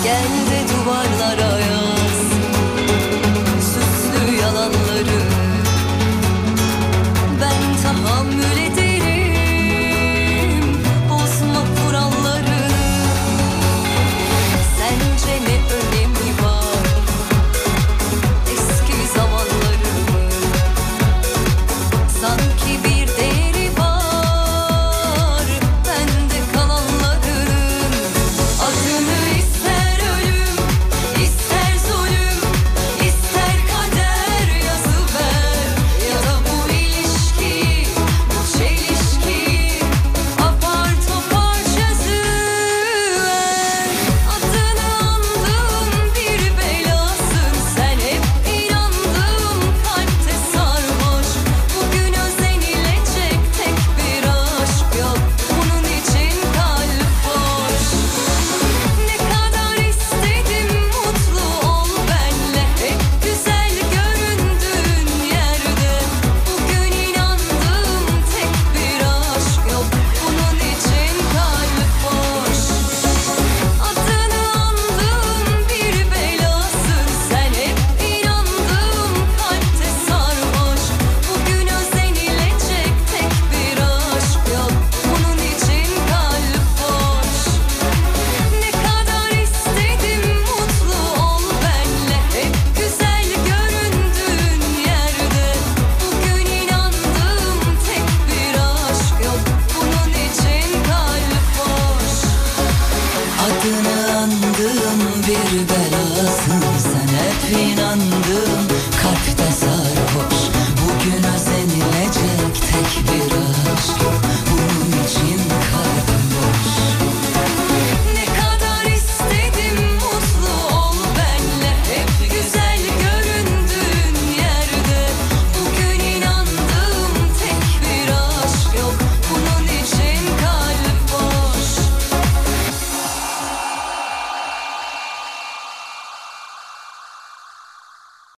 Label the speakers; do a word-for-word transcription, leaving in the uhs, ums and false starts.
Speaker 1: Gel de duvarlara yaz süslü yalanları. Ben tahammül ederim, bozma kuralları. Sence ne önemi var eski zamanların? Sanki bir değeri var bende kalanların. Adını ister ölüm, ister zulüm, ister kader yazıver. Ya da bu ilişkiyi, bu çelişkiyi apar topar çözüver. Adını andığım bir belasın, sen hep inandığım kalpte sarhoş. Bugün özenilecek tek bir aşk yok, bunun için kalp boş. Ne kadar istedim mutlu ol benle, hep güzel göründüğün yerde. Bugün inandığım tek bir aşk yok, bunun için kalp boş. Adını andığım bir belasın, sen hep inandığım kalpte sarhoş. Bugün özenilecek tek bir aşk yok, bunun için kalp boş. Ne kadar istedim mutlu ol benle, hep güzel göründüğün yerde. Bugün inandığım tek bir aşk yok, bunun için kalp boş. Adını andığım bir belasın, sen hep inandığım kalpte